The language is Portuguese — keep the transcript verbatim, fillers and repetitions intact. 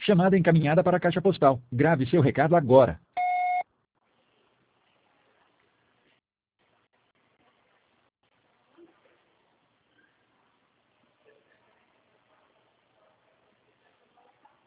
Chamada encaminhada para a caixa postal. Grave seu recado agora.